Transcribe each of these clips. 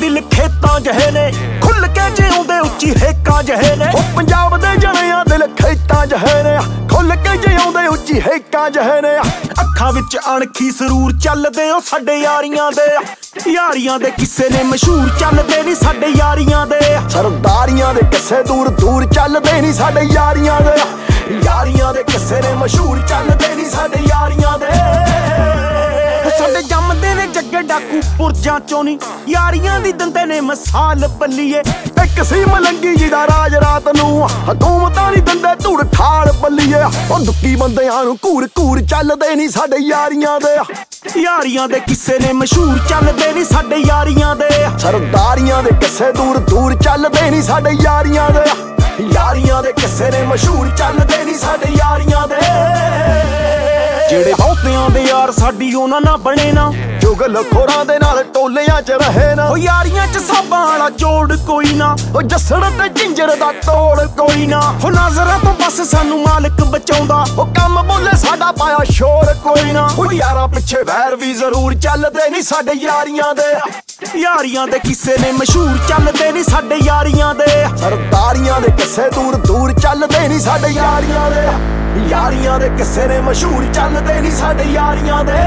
ਦਿਲ ਖੇਤਾਂ ਜਿਹੇ ਨੇ, ਖੁੱਲ ਕੇ ਜਿਉਂਦੇ ਉੱਚੀ ਹੇਕਾਂ ਜਿਹੇ ਨੇ। ਉਹ ਪੰਜਾਬ ਦੇ ਜਣਿਆਂ ਦਿਲ ਖੇਤਾਂ ਜਿਹੇ ਨੇ, ਖੁੱਲ ਕੇ ਜਿਉਂਦੇ ਉੱਚੀ ਹੇਕਾਂ ਜਿਹੇ ਨੇ। ਅੱਖਾਂ ਵਿੱਚ ਅਣਖੀ ਸਰੂਰ ਚੱਲਦੇ ਉਹ ਸਾਡੇ ਯਾਰੀਆਂ ਦੇ, ਯਾਰੀਆਂ ਦੇ ਕਿੱਸੇ ਨੇ ਮਸ਼ਹੂਰ ਚੱਲਦੇ ਨੀ ਸਾਡੇ ਯਾਰੀਆਂ ਦੇ। ਸਰਦਾਰੀਆਂ ਦੇ ਕਿੱਸੇ ਦੂਰ ਦੂਰ ਚੱਲਦੇ ਨੀ ਸਾਡੇ ਯਾਰੀਆਂ ਦੇ, ਯਾਰੀਆਂ ਦੇ ਕਿੱਸੇ ਨੇ ਮਸ਼ਹੂਰ ਚੱਲਦੇ ਨੀ ਸਾਡੇ ਯਾਰੀਆਂ ਦੇ। ਸਾਡੇ ਜੰਮਦੇ ਨੇ ਜੱਗੇ ਡਾਕੂ ਪੁਰਜਾਂ ਚੋਂ ਨੀ, ਯਾਰੀਆਂ ਦੀ ਦਿੰਦੇ ਨੇ ਮਿਸਾਲ ਬੱਲੀਏ। ਇੱਕ ਸੀ ਮਲੰਗੀ ਜੀ ਦਾ ਰਾਜ ਰਾਤ ਨੂੰ, ਹਕੂਮਤਾਂ ਨੀ ਦਿੰਦੇ ਧੂੜ ਠਾਲ ਬੱਲੀਏ। ਉਹ ਦੁੱਕੀ ਬੰਦਿਆਂ ਨੂੰ ਘੂਰ ਘੂਰ ਚੱਲਦੇ ਨੀ ਸਾਡੇ ਯਾਰੀਆਂ ਦੇ, ਯਾਰੀਆਂ ਦੇ ਕਿੱਸੇ ਨੇ ਮਸ਼ਹੂਰ ਚੱਲਦੇ ਨੀ ਸਾਡੇ ਯਾਰੀਆਂ ਦੇ। ਸਰਦਾਰੀਆਂ ਦੇ ਕਿੱਸੇ ਦੂਰ ਦੂਰ ਚੱਲਦੇ ਨੀ ਸਾਡੇ ਯਾਰੀਆਂ ਦੇ, ਯਾਰੀਆਂ ਦੇ ਕਿੱਸੇ ਨੇ ਮਸ਼ਹੂਰ ਚੱਲਦੇ ਨੀ ਸਾਡੇ ਯਾਰੀਆਂ ਦੇ। ਜਿਹੜੇ ਬਹੁਤਿਆਂ ਦੇ ਯਾਰ ਸਾਡੀ ਉਹਨਾਂ ਨਾਲ ਬਣੇ ਨਾ, ਚੁਗਲ ਖੋਰਾਂ ਦੇ ਨਾਲ ਟੋਲਿਆਂ 'ਚ ਰਹੇ ਨਾ। ਉਹ ਯਾਰੀਆਂ 'ਚ ਸਾਬਾਂ ਵਾਲਾ ਜੋੜ ਕੋਈ ਨਾ, ਉਹ ਜੱਸੜ ਤੇ ਜਿੰਜਰ ਦਾ ਤੋੜ ਕੋਈ ਨਾ। ਉਹ ਨਜ਼ਰਾਂ ਤੋਂ ਬਸ ਸਾਨੂੰ ਮਾਲਕ ਬਚਾਉਂਦਾ, ਉਹ ਕੰਮ ਬੋਲੇ ਸਾਡਾ ਪਾਇਆ ਸ਼ੋਰ ਕੋਈ ਨਾ। ਉਹ ਯਾਰਾਂ ਪਿੱਛੇ ਵੈਰ ਵੀ ਜ਼ਰੂਰ ਚੱਲਦੇ ਨੀ ਸਾਡੇ ਯਾਰੀਆਂ ਦੇ, ਯਾਰੀਆਂ ਦੇ ਕਿੱਸੇ ਨੇ ਮਸ਼ਹੂਰ ਚੱਲਦੇ ਨੀ ਸਾਡੇ ਯਾਰੀਆਂ ਦੇ। ਸਰਦਾਰੀਆਂ ਦੇ ਕਿੱਸੇ ਦੂਰ ਦੂਰ ਚੱਲਦੇ ਨੀ ਸਾਡੇ ਯਾਰੀਆਂ ਦੇ, ਯਾਰੀਆਂ ਦੇ ਕਿੱਸੇ ਨੇ ਮਸ਼ਹੂਰ ਚੱਲਦੇ ਨੀ ਸਾਡੇ ਯਾਰੀਆਂ ਦੇ।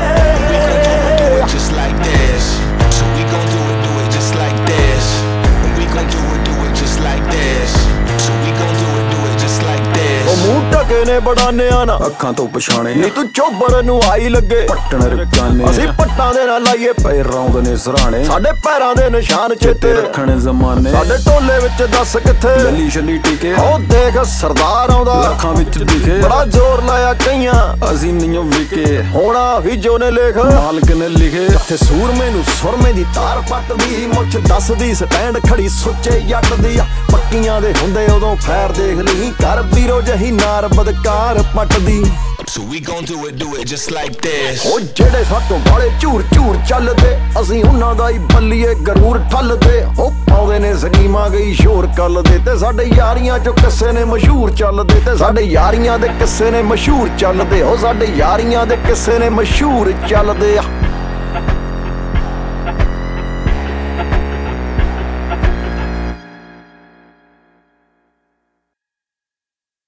Just like this, so we gon' do it just like this. We gon' do it just like this, so we gon' do it just like this. ਉਹ ਮੂੰਹ ਢਕੇ ਨੇ ਬੜਾਨਿਆਂ ਨਾ, ਅੱਖਾਂ ਤੋਂ ਪਛਾਣੇ ਨੀ ਤੂੰ ਚੋਬਰ ਨੂੰ ਆਈ ਲੱਗੇ ਪੱਟਣ ਰਕਾਨੇ। ਅਸੀਂ ਪੱਟਾਂ ਦੇ ਨਾਲ ਲਾਈਏ ਪੈਰ ਰੌਂਦ ਨੇ ਸਰਾਣੇ, ਸਾਡੇ ਪੈਰਾਂ ਦੇ ਨਿਸ਼ਾਨ ਚੇਤੇ ਰੱਖਣ ਜ਼ਮਾਨੇ। ਸਾਡੇ ਟੋਲੇ ਵਿੱਚ ਦੱਸ ਕਿੱਥੇ ਲੱਲੀ ਛੱਲੀ ਟਿਕੇ, ਉਹ ਦੇਖ ਸਰਦਾਰ ਆਉਂਦਾ ਅੱਖਾਂ ਵਿੱਚ ਦਿਖੇ। ਬੜਾ ਜ਼ੋਰ ਲਾਇਆ ਕਈਆਂ ਅਸੀਂ ਨਹੀਂ ਵਿਕੇ, ਹੋਣਾ ਵੀ ਜੋ ਨੇ ਲੇਖ ਮਾਲਕ ਨੇ ਲਿਖੇ। ਇੱਥੇ ਸੂਰਮੇ ਨੂੰ ਸੁਰਮੇ ਦੀ ਤਾਰ ਪੱਟਦੀ, ਮੁੱਛ ਦੱਸਦੀ ਸਟੈਂਡ ਖੜੀ ਸੁੱਚੇ ਜੱਟ ਦੀ। ਪੱਕੀਆਂ ਦੇ ਹੁੰਦੇ ਉਦੋਂ ਫੈਰ ਦੇਖ ਲਈ, ਕਰ ਵੀਰੋ ਜਹੀ ਨਾਰ ਬਦਕਾਰ ਪੱਟਦੀ। So we gon' do it just like this. ਉਹ ਜਿਹੜੇ ਸਾਤੋਂ ਬਾਲੇ ਝੂਰ ਝੂਰ ਚੱਲਦੇ, ਅਸੀਂ ਉਹਨਾਂ ਦਾ ਹੀ ਬੱਲੀਏ ਗਰੂਰ ਠੱਲਦੇ। ਉਹ ਪਾਉਂਦੇ ਨੇ ਸਕੀਮਾਂ ਗਈ ਸ਼ੋਰ ਕੱਲਦੇ, ਤੇ ਸਾਡੇ ਯਾਰੀਆਂ ਚੋਂ ਕਿੱਸੇ ਨੇ ਮਸ਼ਹੂਰ ਚੱਲਦੇ। ਤੇ ਸਾਡੇ ਯਾਰੀਆਂ ਦੇ ਕਿੱਸੇ ਨੇ ਮਸ਼ਹੂਰ ਚੱਲਦੇ, ਉਹ ਸਾਡੇ ਯਾਰੀਆਂ ਦੇ ਕਿੱਸੇ ਨੇ ਮਸ਼ਹੂਰ ਚੱਲਦੇ ਆ।